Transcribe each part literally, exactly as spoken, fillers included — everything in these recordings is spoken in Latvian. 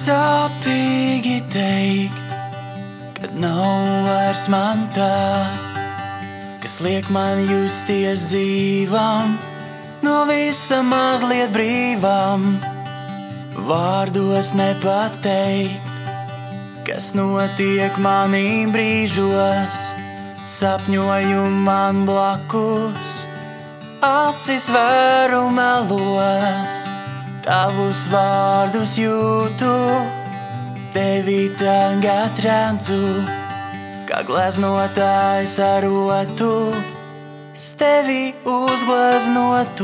Sāpīgi teikt, kad nav vairs man tā, kas liek man justies dzīvam, no visa mazliet brīvam. Vārdos nepateikt, kas notiek manī brīžos, sapņoju man blakus, acis vēru melos. Tavus vārdus jūtu, tevi tagad redzu, kā gleznotājs ar rotu, es tevi uzgleznotu.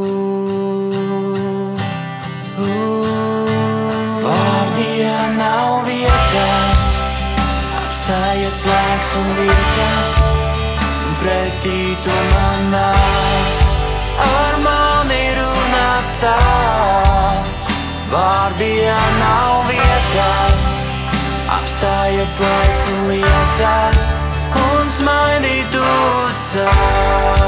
Vārdiem nav vietas, apstājies laiks un vietas, un pretī tu man nāc, ar mani runāt sāc. Vārdiem nav vietas, apstājies laiks un lietas, un smaidīt tu sāc.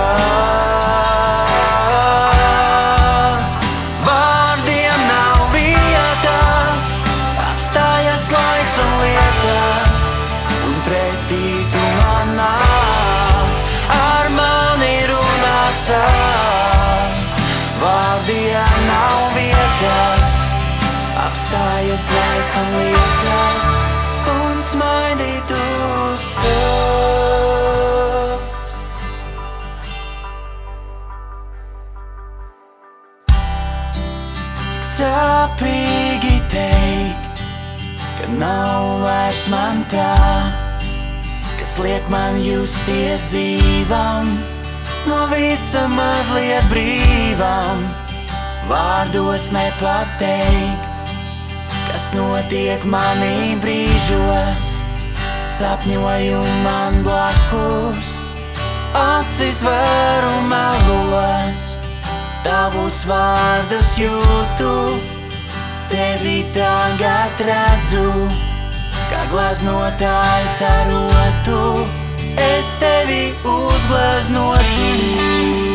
Vārdiem nav vietas, apstājies laiks un lietas, un pretī tu man nāc, ar mani runāt sāc. Vārdiem nav vietas, apstājies laiks un lietas, un smaidīt tu sāc. Cik sāpīgi teikt, ka nav vairs man tā, kas liek man justies dzīvam, no visa mazliet brīvam. Vārdos nepateikt, kas notiek manī brīžos, sapņoju man blakus, acis vēru melos. Tavus vārdus jūtu, tevi tagad redzu, kā gleznotājs ar rotu, es tevi uzgleznotu.